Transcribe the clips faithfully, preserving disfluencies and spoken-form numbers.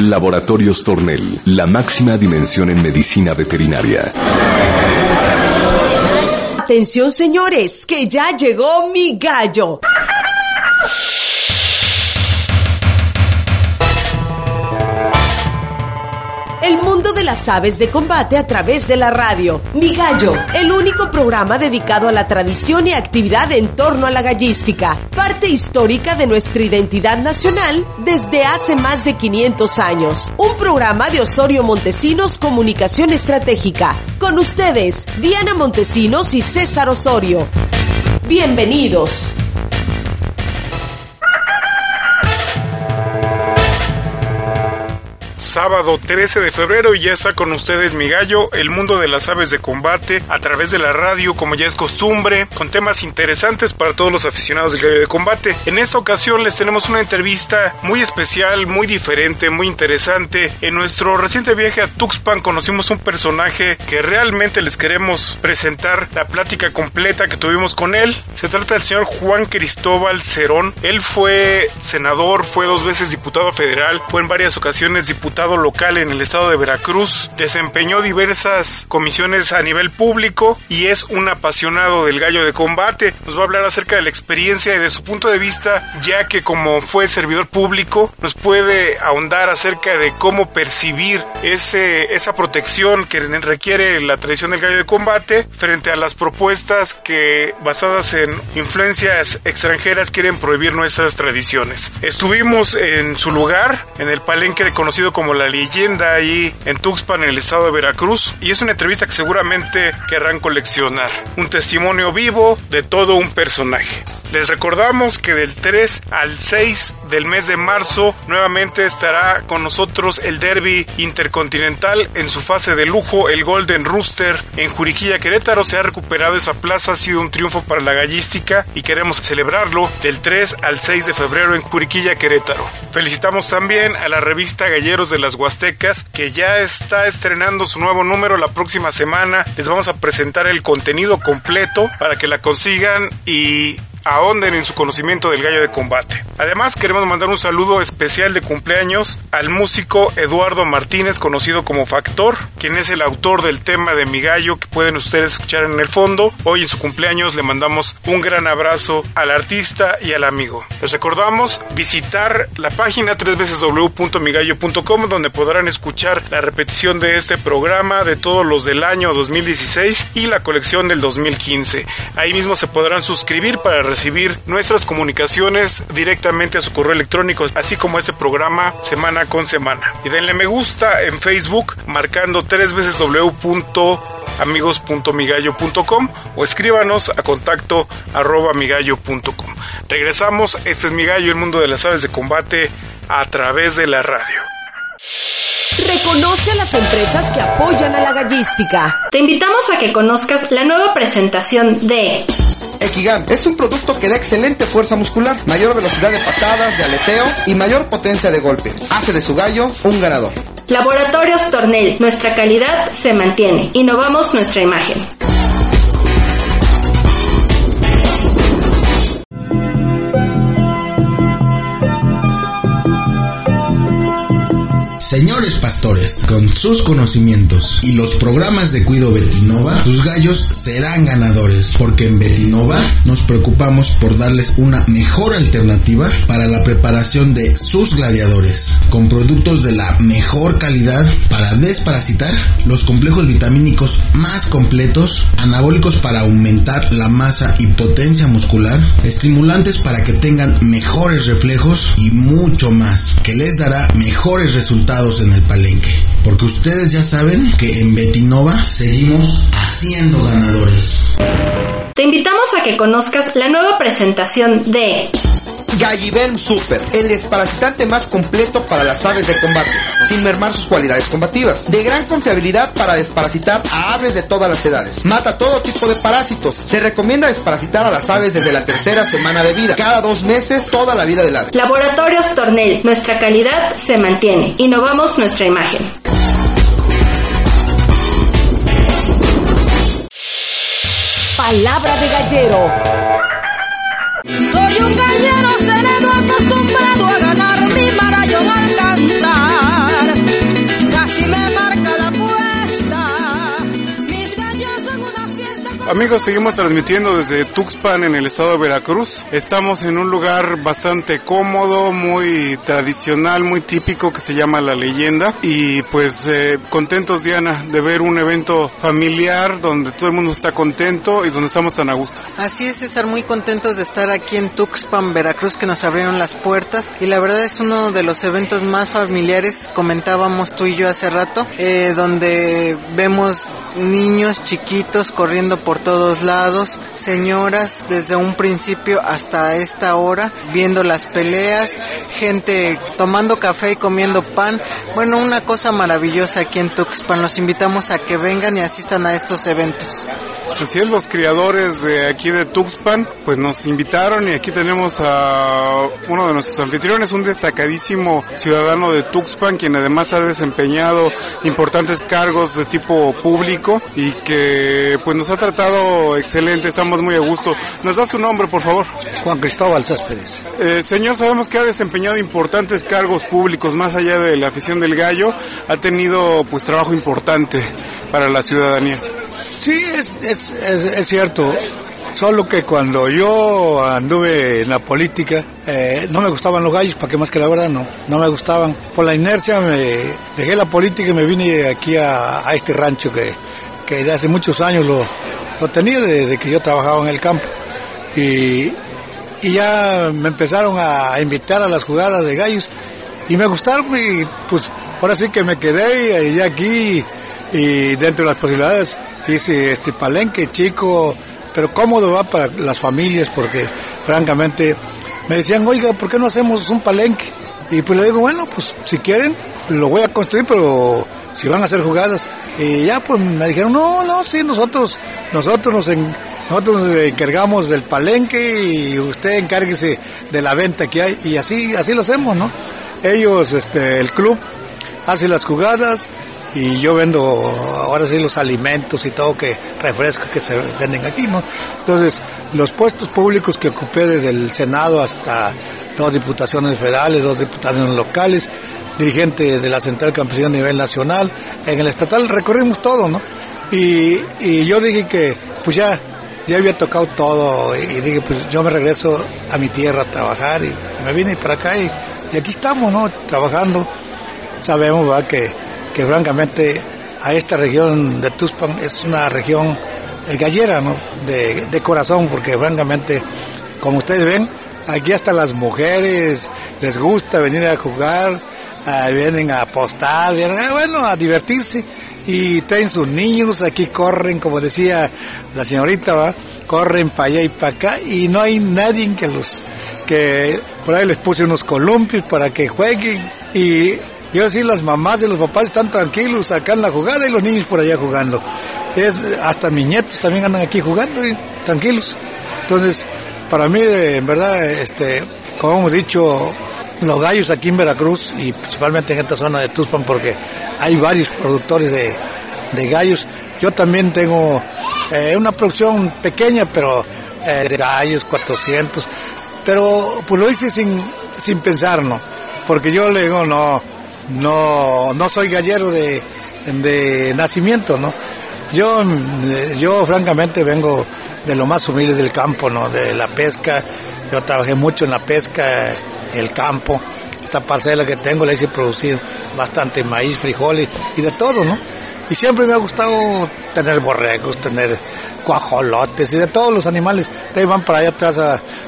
Laboratorios Tornel, la máxima dimensión en medicina veterinaria. Atención, señores, que ya llegó mi gallo. El mundo de las aves de combate a través de la radio. Mi Gallo, el único programa dedicado a la tradición y actividad en torno a la gallística, parte histórica de nuestra identidad nacional desde hace más de quinientos años. Un programa de Osorio Montesinos Comunicación Estratégica. Con ustedes, Diana Montesinos y César Osorio. Bienvenidos. Sábado trece de febrero y ya está con ustedes Mi Gallo, el mundo de las aves de combate a través de la radio, como ya es costumbre, con temas interesantes para todos los aficionados del gallo de combate. En esta ocasión les tenemos una entrevista muy especial, muy diferente, muy interesante. En nuestro reciente viaje a Tuxpan conocimos un personaje que realmente les queremos presentar la plática completa que tuvimos con él. Se trata del señor Juan Cristóbal Cerón. Él fue senador, fue dos veces diputado federal, fue en varias ocasiones diputado local en el estado de Veracruz, desempeñó diversas comisiones a nivel público y es un apasionado del gallo de combate. Nos va a hablar acerca de la experiencia y de su punto de vista, ya que como fue servidor público, nos puede ahondar acerca de cómo percibir ese, esa protección que requiere la tradición del gallo de combate frente a las propuestas que, basadas en influencias extranjeras, quieren prohibir nuestras tradiciones. Estuvimos en su lugar, en el palenque conocido como La Leyenda, ahí en Tuxpan, en el estado de Veracruz, y es una entrevista que seguramente querrán coleccionar, un testimonio vivo de todo un personaje. Les recordamos que del tres al seis del mes de marzo nuevamente estará con nosotros el Derby Intercontinental en su fase de lujo, el Golden Rooster en Juriquilla, Querétaro. Se ha recuperado esa plaza, ha sido un triunfo para la gallística y queremos celebrarlo del tres al seis de febrero en Juriquilla, Querétaro. Felicitamos también a la revista Galleros de las Huastecas, que ya está estrenando su nuevo número la próxima semana. Les vamos a presentar el contenido completo para que la consigan y ahonden en su conocimiento del gallo de combate. Además, queremos mandar un saludo especial de cumpleaños al músico Eduardo Martínez, conocido como Factor, quien es el autor del tema de Mi Gallo que pueden ustedes escuchar en el fondo. Hoy en su cumpleaños le mandamos un gran abrazo al artista y al amigo. Les recordamos visitar la página doble u doble u doble u punto mi gallo punto com, donde podrán escuchar la repetición de este programa, de todos los del año dos mil dieciséis y la colección del dos mil quince. Ahí mismo se podrán suscribir para recibir nuestras comunicaciones directamente a su correo electrónico, así como este programa semana con semana. Y denle me gusta en Facebook marcando tres veces w punto amigos punto mi gallo punto com o escríbanos a contacto arroba migallo punto com. Regresamos, este es Mi Gallo, el mundo de las aves de combate a través de la radio. Reconoce a las empresas que apoyan a la gallística. Te invitamos a que conozcas la nueva presentación de Equigan. Es un producto que da excelente fuerza muscular, mayor velocidad de patadas, de aleteo y mayor potencia de golpe. Hace de su gallo un ganador. Laboratorios Tornel. Nuestra calidad se mantiene. Innovamos nuestra imagen. Señores pastores, con sus conocimientos y los programas de Cuido Betinova, tus gallos serán ganadores, porque en Betinova nos preocupamos por darles una mejor alternativa para la preparación de sus gladiadores, con productos de la mejor calidad para desparasitar, los complejos vitamínicos más completos, anabólicos para aumentar la masa y potencia muscular, estimulantes para que tengan mejores reflejos y mucho más, que les dará mejores resultados en el palenque, porque ustedes ya saben que en Betinova seguimos haciendo ganadores. Te invitamos a que conozcas la nueva presentación de Galliverm Super, el desparasitante más completo para las aves de combate, sin mermar sus cualidades combativas. De gran confiabilidad para desparasitar a aves de todas las edades. Mata todo tipo de parásitos. Se recomienda desparasitar a las aves desde la tercera semana de vida, cada dos meses, toda la vida del ave. Laboratorios Tornel. Nuestra calidad se mantiene. Innovamos nuestra imagen. Palabra de gallero. Soy un gallero sereno acostumbrado a ganar mi marallón al cantar. Amigos, seguimos transmitiendo desde Tuxpan en el estado de Veracruz. Estamos en un lugar bastante cómodo, muy tradicional, muy típico, que se llama La Leyenda. Y pues eh, contentos, Diana, de ver un evento familiar donde todo el mundo está contento y donde estamos tan a gusto. Así es, César, muy contentos de estar aquí en Tuxpan, Veracruz, que nos abrieron las puertas. Y la verdad es uno de los eventos más familiares, comentábamos tú y yo hace rato, eh, donde vemos niños chiquitos corriendo por todos lados, señoras desde un principio hasta esta hora, viendo las peleas, gente tomando café y comiendo pan. Bueno, una cosa maravillosa aquí en Tuxpan. Los invitamos a que vengan y asistan a estos eventos. Así es, los criadores de aquí de Tuxpan pues nos invitaron y aquí tenemos a uno de nuestros anfitriones, un destacadísimo ciudadano de Tuxpan, quien además ha desempeñado importantes cargos de tipo público y que pues nos ha tratado excelente, estamos muy a gusto. ¿Nos da su nombre, por favor? Juan Cristóbal Céspedes. Eh, señor, sabemos que ha desempeñado importantes cargos públicos, más allá de la afición del gallo, ha tenido pues trabajo importante para la ciudadanía. Sí, es, es, es, es cierto, solo que cuando yo anduve en la política, eh, no me gustaban los gallos, para que más que la verdad no, no me gustaban. Por la inercia me dejé la política y me vine aquí a, a este rancho que, que de hace muchos años lo, lo tenía desde que yo trabajaba en el campo. Y, y ya me empezaron a invitar a las jugadas de gallos y me gustaron y pues ahora sí que me quedé y, y aquí y dentro de las posibilidades hice este palenque chico, pero cómodo va para las familias, porque francamente me decían, oiga, ¿por qué no hacemos un palenque? Y pues le digo, bueno, pues si quieren lo voy a construir, pero si van a hacer jugadas. Y ya pues me dijeron, no, no, sí, nosotros nosotros nos en, nosotros nos encargamos del palenque y usted encárguese de la venta que hay, y así así lo hacemos, ¿no? Ellos, este, el club hace las jugadas y yo vendo ahora sí los alimentos y todo, que refrescos que se venden aquí, ¿no? Entonces, los puestos públicos que ocupé desde el Senado hasta dos diputaciones federales, dos diputaciones locales, dirigente de la Central Campesina a nivel nacional, en el estatal recorrimos todo, ¿no? Y, y yo dije que pues ya, ya había tocado todo y, y dije pues yo me regreso a mi tierra a trabajar y, y me vine para acá y, y aquí estamos, ¿no? Trabajando. Sabemos, ¿verdad?, que que francamente a esta región de Tuxpan es una región eh, gallera, ¿no? De, de corazón, porque francamente, como ustedes ven, aquí hasta las mujeres les gusta venir a jugar, eh, vienen a apostar, vienen, bueno, a divertirse, y traen sus niños, aquí corren, como decía la señorita, ¿va? Corren para allá y para acá, y no hay nadie que los, que por ahí les puse unos columpios para que jueguen, y y ahora sí las mamás y los papás están tranquilos acá en la jugada y los niños por allá jugando. Es, hasta mis nietos también andan aquí jugando y tranquilos. Entonces, para mí, en verdad, este, como hemos dicho, los gallos aquí en Veracruz y principalmente en esta zona de Tuxpan, porque hay varios productores de, de gallos. Yo también tengo eh, una producción pequeña, pero eh, de gallos, cuatrocientos, pero pues lo hice sin, sin pensar, ¿no? Porque yo le digo, no, no, no soy gallero de, de nacimiento, ¿no? Yo, yo francamente vengo de lo más humilde del campo, ¿no? De la pesca. Yo trabajé mucho en la pesca, el campo. Esta parcela que tengo la hice producir bastante maíz, frijoles y de todo, ¿no? Y siempre me ha gustado tener borregos, tener cuajolotes y de todos los animales. De ahí van para allá atrás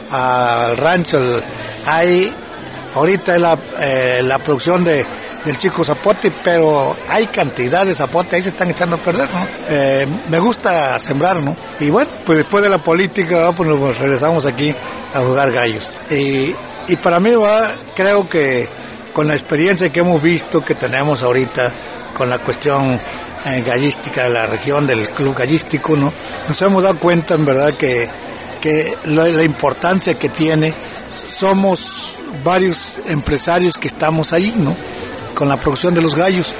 al rancho. El, hay, ahorita es la, eh, la producción de del chico zapote, pero hay cantidad de zapote, ahí se están echando a perder, ¿no? Eh, me gusta sembrar, ¿no? Y bueno, pues después de la política, pues nos regresamos aquí a jugar gallos. Y, y para mí, va, creo que con la experiencia que hemos visto, que tenemos ahorita, con la cuestión eh, gallística de la región, del club gallístico, ¿no? Nos hemos dado cuenta, en verdad, que, que la, la importancia que tiene, somos varios empresarios que estamos ahí, ¿no? Con la producción de los gallos,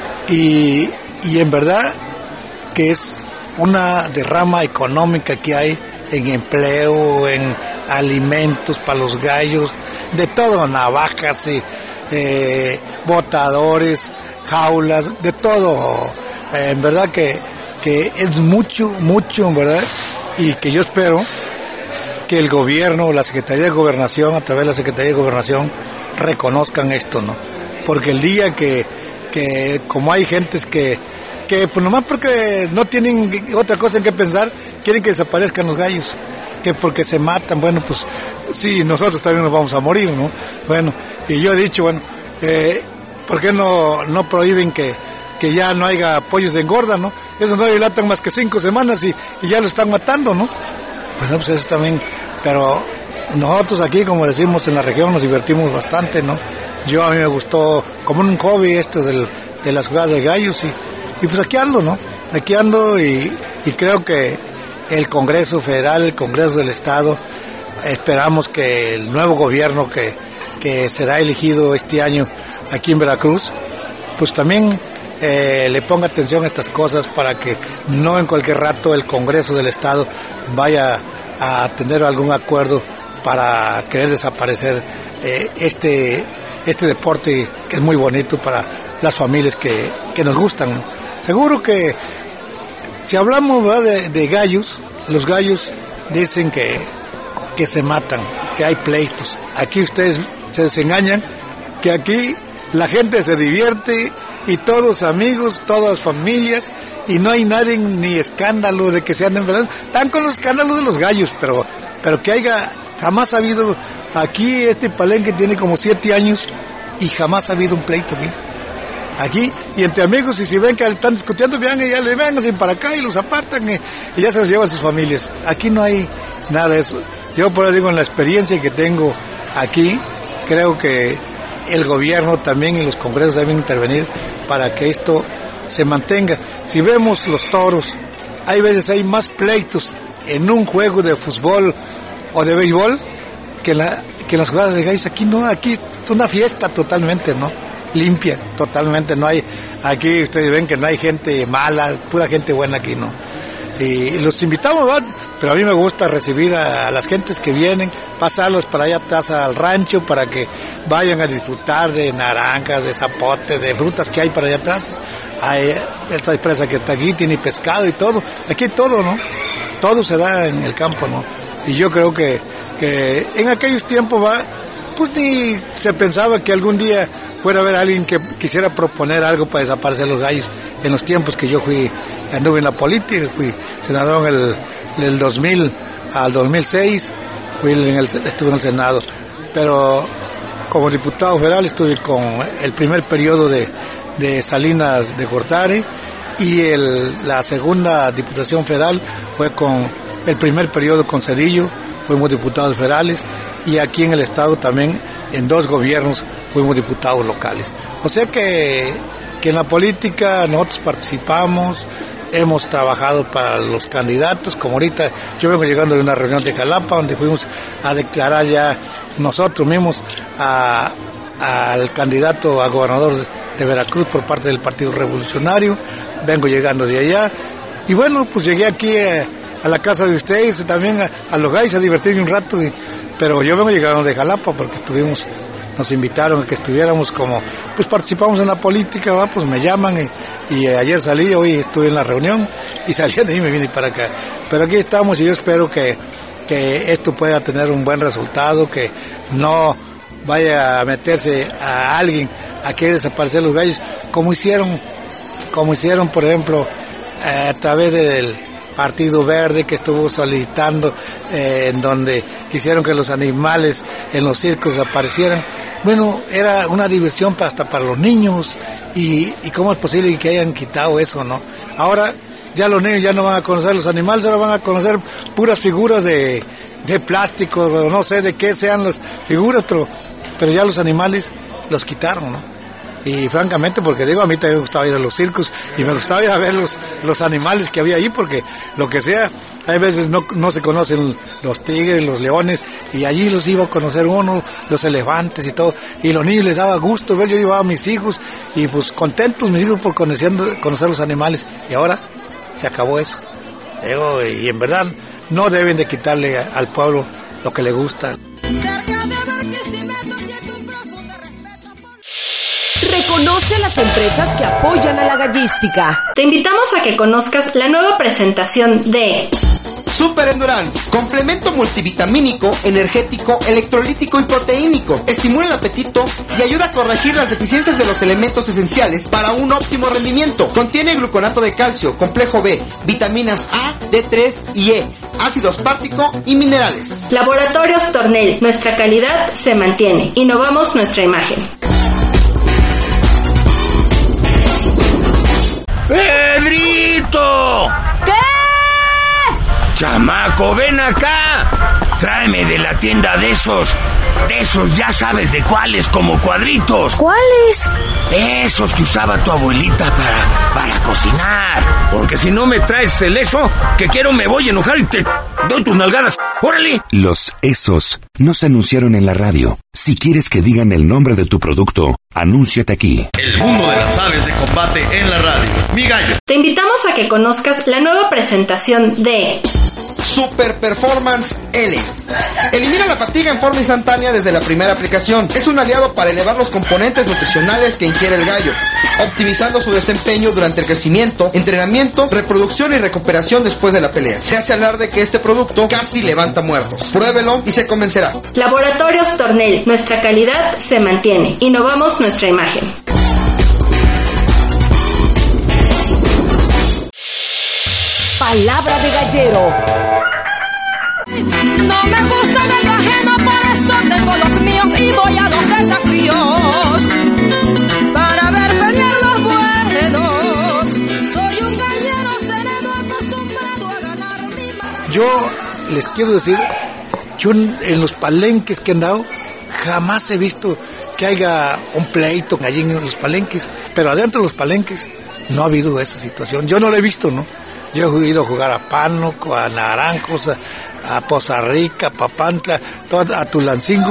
y, y en verdad que es una derrama económica que hay en empleo, en alimentos para los gallos, de todo, navajas, y, eh, botadores, jaulas, de todo. Eh, en verdad que, que es mucho, mucho, ¿verdad? Y que yo espero que el gobierno, la Secretaría de Gobernación, a través de la Secretaría de Gobernación, reconozcan esto, ¿no? Porque el día que, que como hay gentes que, que pues nomás porque no tienen otra cosa en que pensar, quieren que desaparezcan los gallos, que porque se matan, bueno, pues sí, nosotros también nos vamos a morir, ¿no? Bueno, y yo he dicho, bueno, eh, ¿por qué no, no prohíben que, que ya no haya pollos de engorda, ¿no? Esos no dilatan más que cinco semanas y, y ya lo están matando, ¿no? Pues, pues eso también, pero nosotros aquí, como decimos, en la región nos divertimos bastante, ¿no? Yo a mí me gustó como un hobby esto del, de las jugadas de gallos y, y pues aquí ando, ¿no? Aquí ando y, y creo que el Congreso Federal, el Congreso del Estado, esperamos que el nuevo gobierno que, que será elegido este año aquí en Veracruz, pues también eh, le ponga atención a estas cosas para que no en cualquier rato el Congreso del Estado vaya a tener algún acuerdo para querer desaparecer eh, este, este deporte que es muy bonito para las familias que, que nos gustan, ¿no? Seguro que si hablamos de, de gallos, los gallos dicen que, que se matan, que hay pleitos. Aquí ustedes se desengañan, que aquí la gente se divierte y todos amigos, todas familias, y no hay nadie ni escándalo de que se anden enfermando. Están con los escándalos de los gallos, pero, pero que haya, jamás ha habido, aquí este palenque tiene como siete años y jamás ha habido un pleito aquí. Aquí, y entre amigos, y si ven que están discutiendo, vean, y ya le vengan para acá y los apartan y, y ya se los llevan a sus familias. Aquí no hay nada de eso. Yo por eso digo, en la experiencia que tengo aquí, creo que el gobierno también y los congresos deben intervenir para que esto se mantenga. Si vemos los toros, hay veces hay más pleitos en un juego de fútbol o de béisbol que, la, que las jugadas de gallos. Aquí no, aquí es una fiesta totalmente, ¿no? Limpia, totalmente, no hay, aquí ustedes ven que no hay gente mala, pura gente buena aquí, ¿no? Y los invitamos, ¿verdad? Pero a mí me gusta recibir a, a las gentes que vienen, pasarlos para allá atrás al rancho para que vayan a disfrutar de naranjas, de zapote, de frutas que hay para allá atrás. Hay esta empresa que está aquí, tiene pescado y todo, aquí hay todo, ¿no? Todo se da en el campo, ¿no? Y yo creo que, que en aquellos tiempos, va, pues ni se pensaba que algún día fuera a haber alguien que quisiera proponer algo para desaparecer los gallos. En los tiempos que yo fui, anduve en la política, fui senador en el, del dos mil al dos mil seis, fui en el, estuve en el Senado, pero como diputado federal estuve con el primer periodo de, de Salinas de Gortari y el, la segunda diputación federal fue con el primer periodo con Cedillo, fuimos diputados federales, y aquí en el estado también en dos gobiernos fuimos diputados locales. O sea que, que en la política nosotros participamos, hemos trabajado para los candidatos, como ahorita yo vengo llegando de una reunión de Jalapa donde fuimos a declarar ya nosotros mismos a, al candidato a gobernador de Veracruz por parte del Partido Revolucionario, vengo llegando de allá y bueno, pues llegué aquí a, a la casa de ustedes, también a, a los gallos a divertirme un rato, y, pero yo vengo llegando de Jalapa porque estuvimos, nos invitaron a que estuviéramos como, pues participamos en la política, ¿va? Pues me llaman y, y ayer salí, hoy estuve en la reunión y salí de ahí y me vine para acá. Pero aquí estamos y yo espero que, que esto pueda tener un buen resultado, que no vaya a meterse a alguien a querer desaparecer los gallos, como hicieron, como hicieron por ejemplo a través del Partido Verde, que estuvo solicitando, eh, en donde quisieron que los animales en los circos aparecieran. Bueno, era una diversión para, hasta para los niños, y, y cómo es posible que hayan quitado eso, ¿no? Ahora ya los niños ya no van a conocer los animales, ahora van a conocer puras figuras de, de plástico, no sé de qué sean las figuras, pero, pero ya los animales los quitaron, ¿no? Y francamente, porque digo, a mí también me gustaba ir a los circos y me gustaba ir a ver los, los animales que había ahí, porque lo que sea, hay veces no, no se conocen los tigres, los leones, y allí los iba a conocer uno, los elefantes y todo, y los niños les daba gusto ver, yo llevaba a mis hijos, y pues contentos mis hijos por conociendo, conocer los animales, y ahora se acabó eso. Digo, y en verdad no deben de quitarle a, al pueblo lo que le gusta. Conoce las empresas que apoyan a la gallística. Te invitamos a que conozcas la nueva presentación de Super Endurance, complemento multivitamínico, energético, electrolítico y proteínico. Estimula el apetito y ayuda a corregir las deficiencias de los elementos esenciales para un óptimo rendimiento. Contiene gluconato de calcio, complejo B, vitaminas A, D tres y E, ácido aspartico y minerales. Laboratorios Tornel, nuestra calidad se mantiene. Innovamos nuestra imagen. ¡Pedrito! ¿Qué? ¡Chamaco, ven acá! Tráeme de la tienda de esos, de esos ya sabes de cuáles, como cuadritos. ¿Cuáles? Esos que usaba tu abuelita para, para cocinar. Porque si no me traes el eso, que quiero me voy a enojar y te doy tus nalgadas. ¡Órale! Los esos no se anunciaron en la radio. Si quieres que digan el nombre de tu producto, anúnciate aquí. El mundo de las aves de combate en la radio. Mi gallo. Te invitamos a que conozcas la nueva presentación de Super Performance L. Elimina la fatiga en forma instantánea desde la primera aplicación. Es un aliado para elevar los componentes nutricionales que ingiere el gallo, optimizando su desempeño durante el crecimiento, entrenamiento, reproducción y recuperación después de la pelea. Se hace alarde que este producto casi levanta muertos. Pruébelo y se convencerá. Laboratorios Tornel, nuestra calidad se mantiene. Innovamos nuestra imagen. Palabra de gallero. No me gusta el ajeno, por eso tengo los míos y voy a los desafíos para ver pelear los buenos. Soy un gallero sereno acostumbrado a ganar mi maravilloso. Yo les quiero decir, yo en los palenques que han dado, jamás he visto que haya un pleito allí en los palenques, pero adentro de los palenques no ha habido esa situación. Yo no lo he visto, ¿no? Yo he ido a jugar a Pánuco, a Naranjos, a, a Poza Rica, a Papantla, todo, a Tulancingo,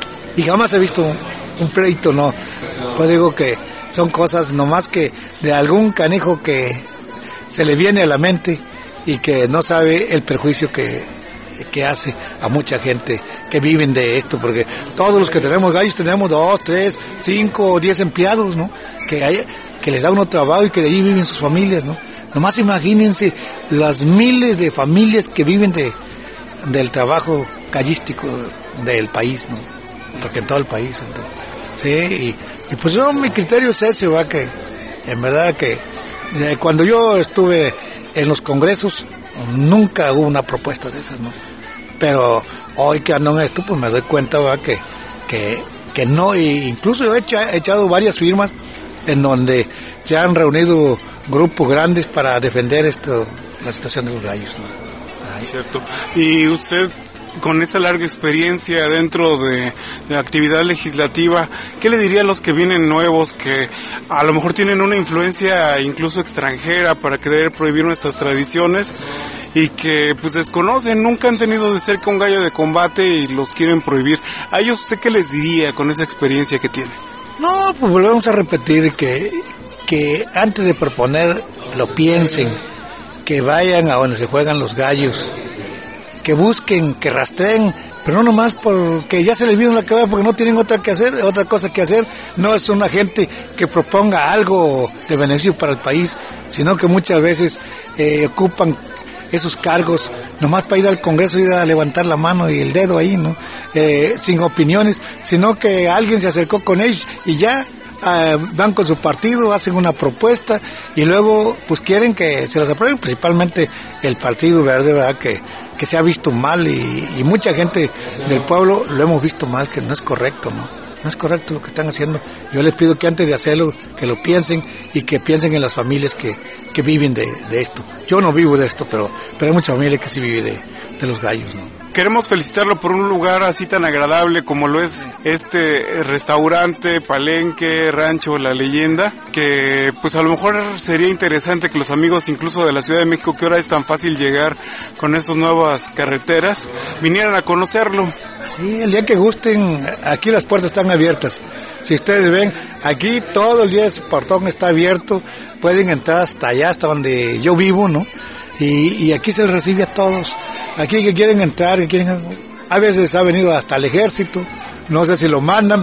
y jamás he visto un, un pleito, ¿no? Pues digo que son cosas nomás que de algún canijo que se le viene a la mente y que no sabe el perjuicio que, que hace a mucha gente que viven de esto, porque todos los que tenemos gallos tenemos dos, tres, cinco o diez empleados, ¿no? Que, hay, que les da uno trabajo y que de allí viven sus familias, ¿no? Nomás imagínense las miles de familias que viven de del trabajo gallístico del país, ¿no? Porque en todo el país, entonces, sí, y, y pues yo, mi criterio es ese, va, que en verdad que eh, cuando yo estuve en los congresos nunca hubo una propuesta de esas, ¿no? Pero hoy que ando en esto, pues me doy cuenta, va, que que, que no, e incluso yo he, echa, he echado varias firmas en donde se han reunido grupos grandes para defender esto, la situación de los gallos, ¿no? Ay. Cierto. Y usted, con esa larga experiencia dentro de, de la actividad legislativa, ¿qué le diría a los que vienen nuevos, que a lo mejor tienen una influencia incluso extranjera para querer prohibir nuestras tradiciones y que pues desconocen, nunca han tenido de cerca un gallo de combate y los quieren prohibir? A ellos, ¿usted qué les diría con esa experiencia que tiene? No, pues volvemos a repetir que que antes de proponer lo piensen, que vayan a donde se juegan los gallos, que busquen, que rastreen, pero no nomás porque ya se les vino la cabeza, porque no tienen otra que hacer, otra cosa que hacer. No es una gente que proponga algo de beneficio para el país, sino que muchas veces eh, ocupan esos cargos nomás para ir al Congreso, ir a levantar la mano y el dedo ahí, ¿no? Eh, sin opiniones, sino que alguien se acercó con ellos y ya Uh, van con su partido, hacen una propuesta y luego pues quieren que se las aprueben, principalmente el Partido Verde, ¿verdad? Que, que se ha visto mal y, y mucha gente del pueblo lo hemos visto mal, que no es correcto, ¿no? No es correcto lo que están haciendo. Yo les pido que antes de hacerlo, que lo piensen y que piensen en las familias que, que viven de, de esto. Yo no vivo de esto, pero, pero hay mucha familia que sí vive de, de los gallos, ¿no? Queremos felicitarlo por un lugar así tan agradable como lo es este restaurante, palenque, rancho La Leyenda, que pues a lo mejor sería interesante que los amigos incluso de la Ciudad de México, que ahora es tan fácil llegar con estas nuevas carreteras, vinieran a conocerlo. Sí, el día que gusten, aquí las puertas están abiertas. Si ustedes ven, aquí todo el día ese portón está abierto, pueden entrar hasta allá, hasta donde yo vivo, ¿no? Y, y aquí se les recibe a todos. Aquí que quieren entrar, que quieren, a veces ha venido hasta el ejército, no sé si lo mandan, pero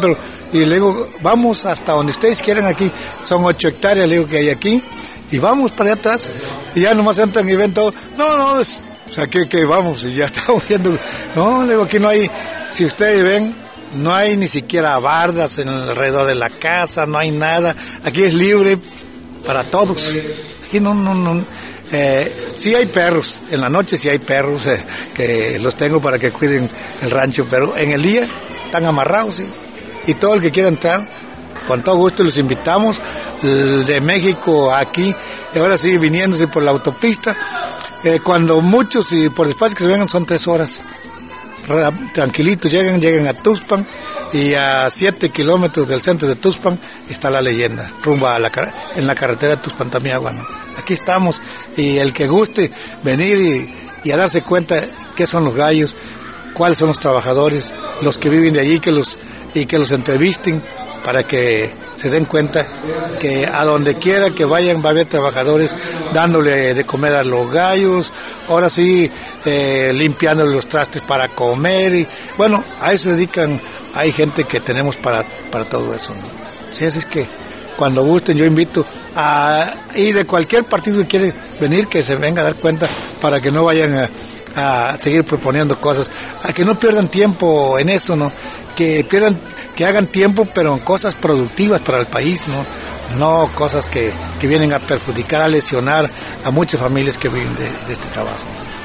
y le digo, vamos hasta donde ustedes quieran aquí, son ocho hectáreas, le digo que hay aquí, y vamos para allá atrás, y ya nomás entran y ven todo, no, no, es, o sea, que, que vamos, y ya estamos viendo, no, le digo, aquí no hay, si ustedes ven, no hay ni siquiera bardas en el alrededor de la casa, no hay nada, aquí es libre para todos, aquí no, no, no, eh, sí hay perros, en la noche sí hay perros, eh, que los tengo para que cuiden el rancho, pero en el día están amarrados, sí. Y todo el que quiera entrar, con todo gusto los invitamos, de México aquí, y ahora sí viniéndose por la autopista, eh, cuando muchos y por despacio que se vengan son tres horas, tranquilitos, llegan, llegan a Tuxpan, y a siete kilómetros del centro de Tuxpan está la leyenda, rumbo a la, en la carretera de Tuxpan-Tamiagua, ¿no? Aquí estamos, y el que guste venir y, y a darse cuenta qué son los gallos, cuáles son los trabajadores, los que viven de allí, que los y que los entrevisten para que se den cuenta que a donde quiera que vayan va a haber trabajadores dándole de comer a los gallos, ahora sí eh, limpiándole los trastes para comer, y bueno, a eso se dedican, hay gente que tenemos para, para todo eso, ¿no? Sí, así es que cuando gusten yo invito a, y de cualquier partido que quiere venir, que se venga a dar cuenta para que no vayan a, a seguir proponiendo cosas, a que no pierdan tiempo en eso, ¿no? Que pierdan, que hagan tiempo, pero en cosas productivas para el país, ¿no? No cosas que, que vienen a perjudicar, a lesionar a muchas familias que viven de, de este trabajo.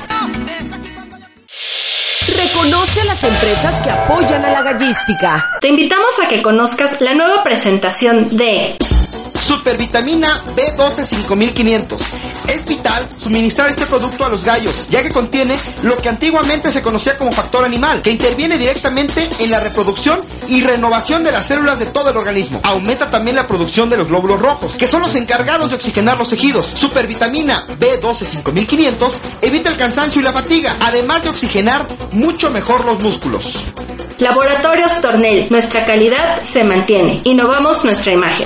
Reconoce a las empresas que apoyan a la gallística. Te invitamos a que conozcas la nueva presentación de Supervitamina B doce cinco mil quinientos. Es vital suministrar este producto a los gallos, ya que contiene lo que antiguamente se conocía como factor animal, que interviene directamente en la reproducción y renovación de las células de todo el organismo. Aumenta también la producción de los glóbulos rojos, que son los encargados de oxigenar los tejidos. Supervitamina B doce cinco mil quinientos evita el cansancio y la fatiga, además de oxigenar mucho mejor los músculos. Laboratorios Tornel, nuestra calidad se mantiene. Innovamos nuestra imagen.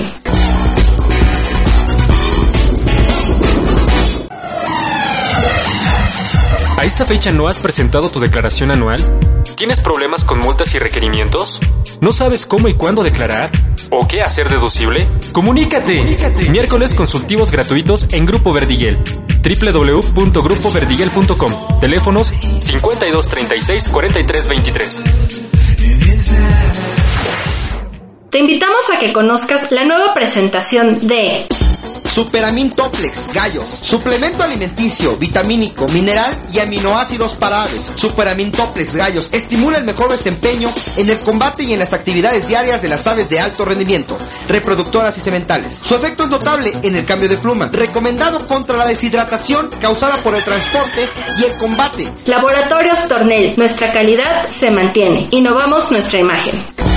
¿A esta fecha no has presentado tu declaración anual? ¿Tienes problemas con multas y requerimientos? ¿No sabes cómo y cuándo declarar? ¿O qué hacer deducible? ¡Comunícate! ¡Comunícate! Miércoles consultivos gratuitos en Grupo Verdiguel. doble u doble u doble u punto grupo verdiguel punto com. Teléfonos cincuenta y dos treinta y seis cuarenta y tres veintitrés. Te invitamos a que conozcas la nueva presentación de Superamin Toplex Gallos, suplemento alimenticio, vitamínico, mineral y aminoácidos para aves. Superamin Toplex Gallos estimula el mejor desempeño en el combate y en las actividades diarias de las aves de alto rendimiento, reproductoras y sementales. Su efecto es notable en el cambio de pluma, recomendado contra la deshidratación causada por el transporte y el combate. Laboratorios Tornel, nuestra calidad se mantiene. Innovamos nuestra imagen.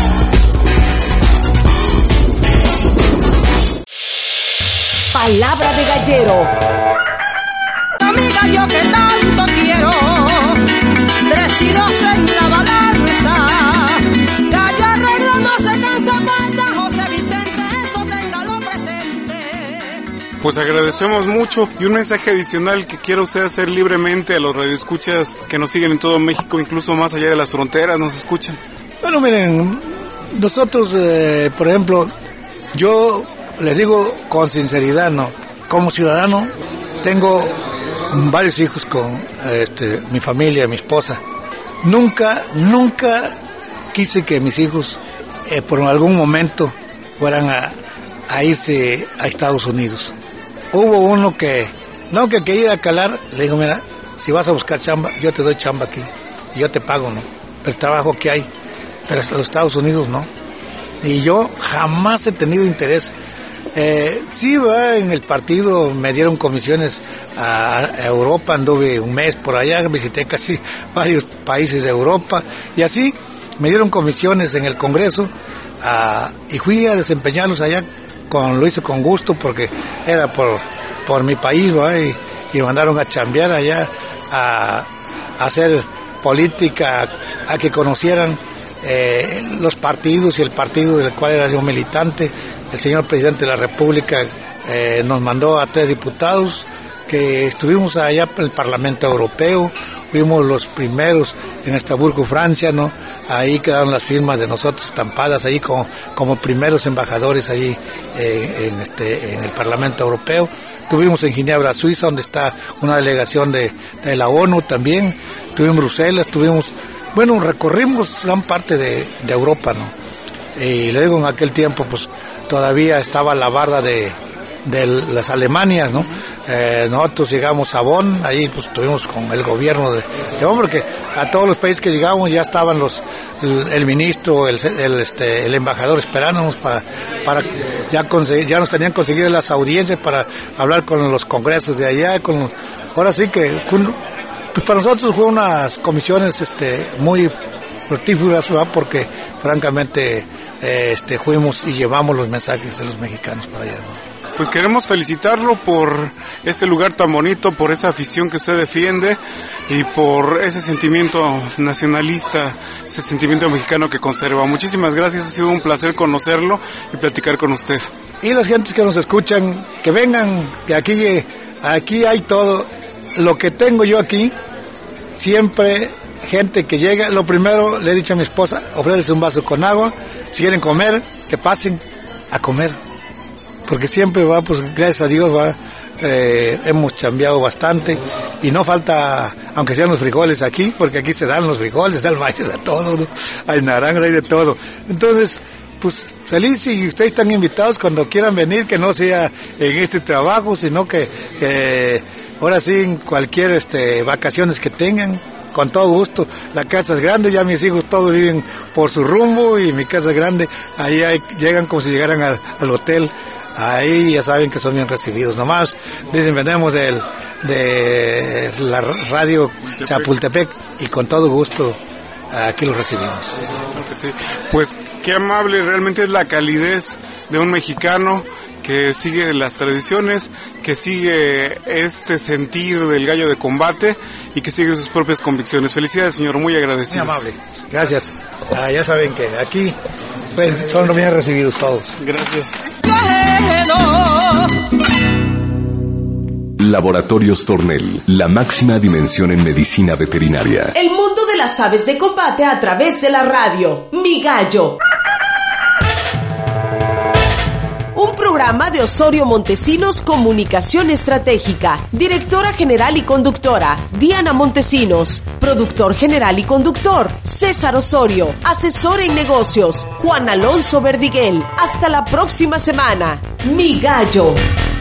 Palabra de gallero. Amiga, yo que tanto quiero, tres y dos en la balanza. Gallo arreglo no se cansa, falta José Vicente, eso téngalo presente. Pues agradecemos mucho, y un mensaje adicional que quiero usted hacer libremente a los radioescuchas que nos siguen en todo México, incluso más allá de las fronteras, nos escuchan. Bueno, miren, nosotros, eh, por ejemplo, yo les digo con sinceridad, no, como ciudadano tengo varios hijos con este, mi familia, mi esposa. Nunca, nunca quise que mis hijos eh, por algún momento fueran a, a irse a Estados Unidos. Hubo uno que, no que quería ir a calar, le digo, mira, si vas a buscar chamba, yo te doy chamba aquí, y yo te pago, ¿no? Pero el trabajo que hay, pero hasta los Estados Unidos no. Y yo jamás he tenido interés. Eh, sí, va, en el partido me dieron comisiones a, a Europa, anduve un mes por allá, visité casi varios países de Europa, y así me dieron comisiones en el Congreso, a, y fui a desempeñarlos allá, con, lo hice con gusto porque era por, por mi país, ¿va? Y, y me mandaron a chambear allá, a, a hacer política, a que conocieran eh, los partidos y el partido del cual era yo militante. El señor presidente de la República eh, nos mandó a tres diputados que estuvimos allá en el Parlamento Europeo, fuimos los primeros en Estrasburgo, Francia, ¿no? Ahí quedaron las firmas de nosotros estampadas ahí como, como primeros embajadores ahí eh, en, este, en el Parlamento Europeo. Tuvimos en Ginebra, Suiza, donde está una delegación de, de la ONU también. Tuvimos en Bruselas, tuvimos, bueno, recorrimos gran parte de, de Europa, ¿no? Y le digo, en aquel tiempo, pues, todavía estaba la barda de, de las Alemanias, ¿no? Eh, nosotros llegamos a Bonn, ahí pues estuvimos con el gobierno de, de Bonn, porque a todos los países que llegamos ya estaban los, el, el ministro, el, el, este, el embajador esperándonos para, para ya conseguir, ya nos tenían conseguido las audiencias para hablar con los congresos de allá, con, ahora sí que, con, pues para nosotros fue unas comisiones, este, muy fructíferas, ¿verdad? Porque francamente, eh, este, fuimos y llevamos los mensajes de los mexicanos para allá, ¿no? Pues queremos felicitarlo por este lugar tan bonito, por esa afición que usted defiende y por ese sentimiento nacionalista, ese sentimiento mexicano que conserva. Muchísimas gracias, ha sido un placer conocerlo y platicar con usted. Y las gentes que nos escuchan, que vengan, que aquí, aquí hay todo. Lo que tengo yo aquí, siempre gente que llega, lo primero le he dicho a mi esposa, ofrécese un vaso con agua, si quieren comer, que pasen a comer. Porque siempre va, pues gracias a Dios va, eh, hemos chambeado bastante y no falta, aunque sean los frijoles aquí, porque aquí se dan los frijoles, se da el maíz, se da todo, ¿no? Hay naranjas, hay de todo. Entonces, pues feliz, y ustedes están invitados cuando quieran venir, que no sea en este trabajo, sino que eh, ahora sí en cualquier este, vacaciones que tengan, con todo gusto. La casa es grande, ya mis hijos todos viven por su rumbo y mi casa es grande, ahí hay, llegan como si llegaran al, al hotel. Ahí ya saben que son bien recibidos. Nomás dicen, venimos del, de la radio Chapultepec y con todo gusto aquí los recibimos. Claro que sí. Pues qué amable, realmente es la calidez de un mexicano que sigue las tradiciones, que sigue este sentir del gallo de combate y que sigue sus propias convicciones. Felicidades, señor, muy agradecido. Muy amable, gracias. Ah, ya saben que aquí pues, son bien recibidos todos. Gracias. Laboratorios Tornel, la máxima dimensión en medicina veterinaria. El mundo de las aves de combate a través de la radio. Mi gallo. Un programa de Osorio Montesinos Comunicación Estratégica. Directora general y conductora, Diana Montesinos. Productor general y conductor, César Osorio. Asesor en negocios, Juan Alonso Verdiguel. Hasta la próxima semana. Mi gallo.